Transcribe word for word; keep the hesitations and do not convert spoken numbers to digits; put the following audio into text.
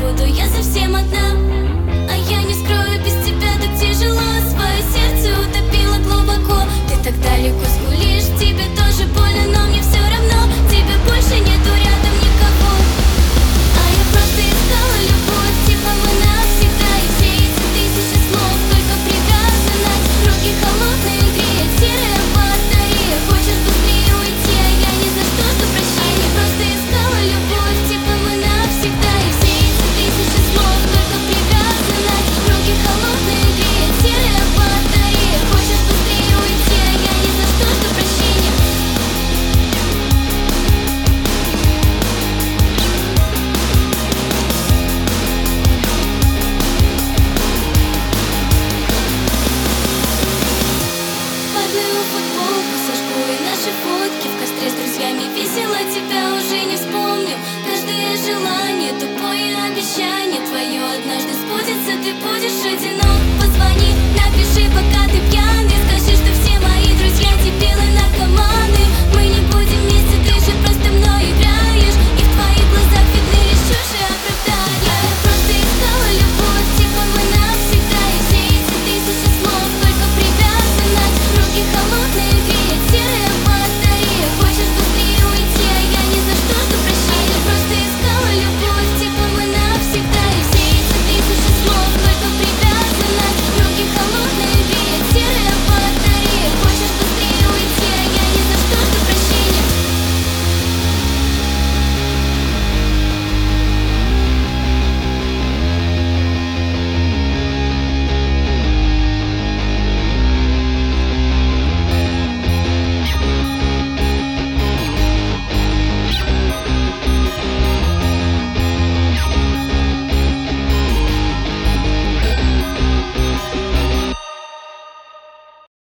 буду я совсем одна. А я не скрою, без тебя так тяжело. Свое сердце утопило глубоко. Ты так далеко скулишь, тебе тоже больно, но мне все равно. Тебя больше нету рядом никого. А я просто искала любовь, типа мы навсегда. И все эти тысячи слов только привязанность. Руки холодные греют, серая батарея. Хочешь быстрее уйти, а я ни за что жду прощения. Просто искала любовь, типа мы навсегда. И все эти тысячи слов только привязанность. Руки холодные греют, серая батарея. Хочешь быстрее уйти, а я ни за что жду прощения. Парную футболку сожгу и наши фотки в костре с друзьями. Весело, тебя уже не вспомню. Каждое желание, тупое обещание твое однажды сбудется, ты будешь одинок.